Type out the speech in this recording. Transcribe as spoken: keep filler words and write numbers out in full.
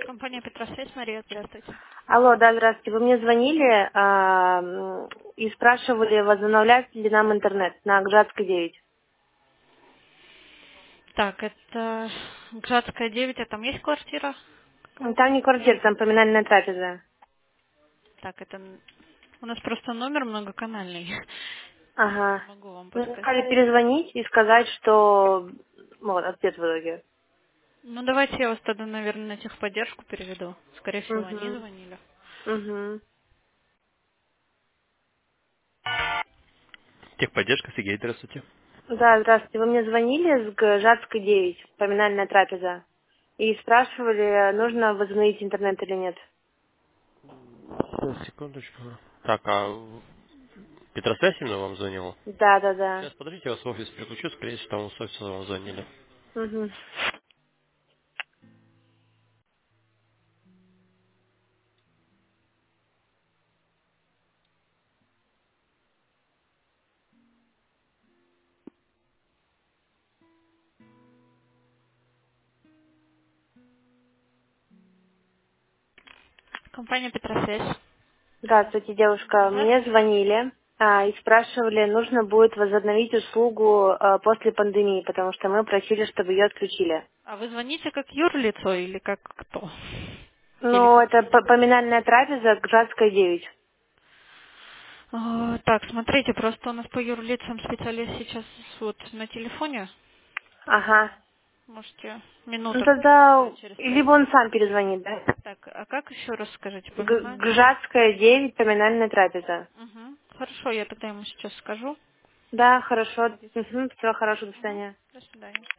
Компания Петросвязь, Мария, здравствуйте. Алло, да, здравствуйте. Вы мне звонили а, м, и спрашивали, возобновлять ли нам интернет на Гжатской девять. Так, это Гжатская девять, а там есть квартира М, Там какая-то? не квартира, там поминальная трапеза. Так, это н- у нас просто номер многоканальный. Не Ага. могу вам Мне подсказать. сказали перезвонить и сказать, что... ну, Вот, ответ в итоге. Ну, давайте я вас тогда, наверное, на техподдержку переведу. Скорее всего, они Угу. звонили. Угу. Техподдержка, Сергей, здравствуйте. Да, здравствуйте. Вы мне звонили с Гжатской девять, поминальная трапеза. И спрашивали, нужно возобновить интернет или нет. Сейчас, секундочку. Так, а Петросвязь именно вам звонила? Да, да, да. Сейчас, подождите, я вас в офис переключу, скорее всего, там с офиса вам звонили. Угу. Компания Петросвязь. Здравствуйте, девушка. Мне Здравствуйте. звонили а, и спрашивали, нужно будет возобновить услугу а, после пандемии, потому что мы просили, чтобы ее отключили. А вы звоните как юрлицо или как кто? Или Ну, как... это п- поминальная трапеза Гжатская девять. А, так, смотрите, просто у нас по юрлицам специалист сейчас вот на телефоне. Ага. Можете Ну, минуток тогда подождать через пять. либо он сам перезвонит, да? Так, а как еще раз скажите, Г- поминальная? Гжатская девять, поминальная трапеза. Угу. Хорошо, я тогда ему сейчас скажу. Да, хорошо. Будет. Угу, всего хорошего, до Угу. свидания. До свидания.